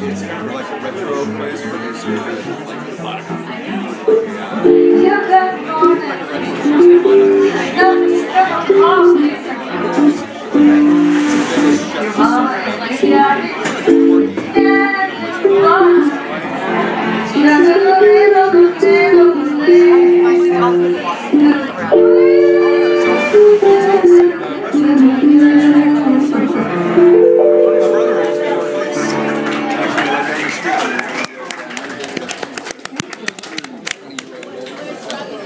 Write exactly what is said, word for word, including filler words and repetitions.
It's kind of like a retro place where they serve it like a lot of coffee. Yeah.